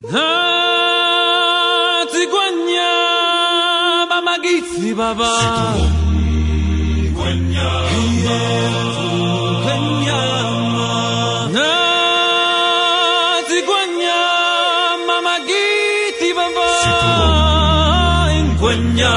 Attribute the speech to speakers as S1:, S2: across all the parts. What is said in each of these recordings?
S1: Tigwanya Bamagisi Baba Tigwanya Mamagiti Baba Gwanya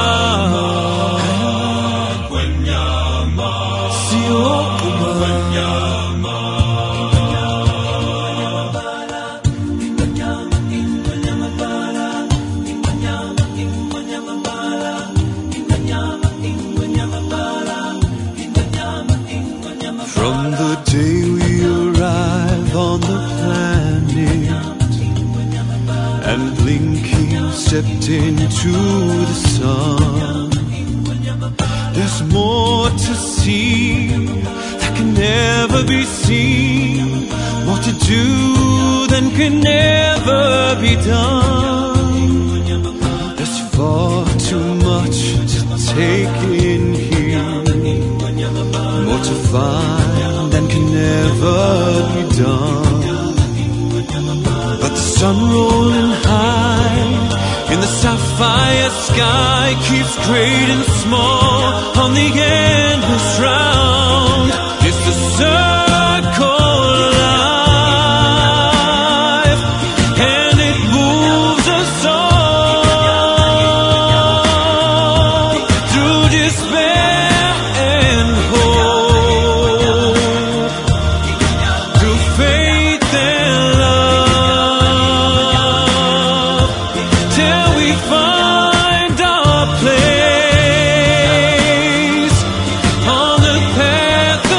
S2: From the day we arrive on the planet and blinking stepped into the sun, there's more to see that can never be seen, more to do than can never be done. There's far too much to take in here, more to find than can never be done. But the sun rolling high in the sapphire sky keeps great and small on the endless round. It's the circle of life, and it moves us all through despair and hope, through faith and love, till we find our place on the path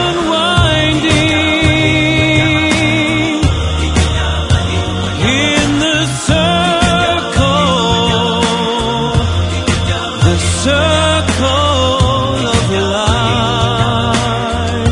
S2: unwinding in the circle of life.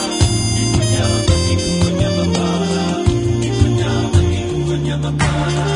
S2: Bye.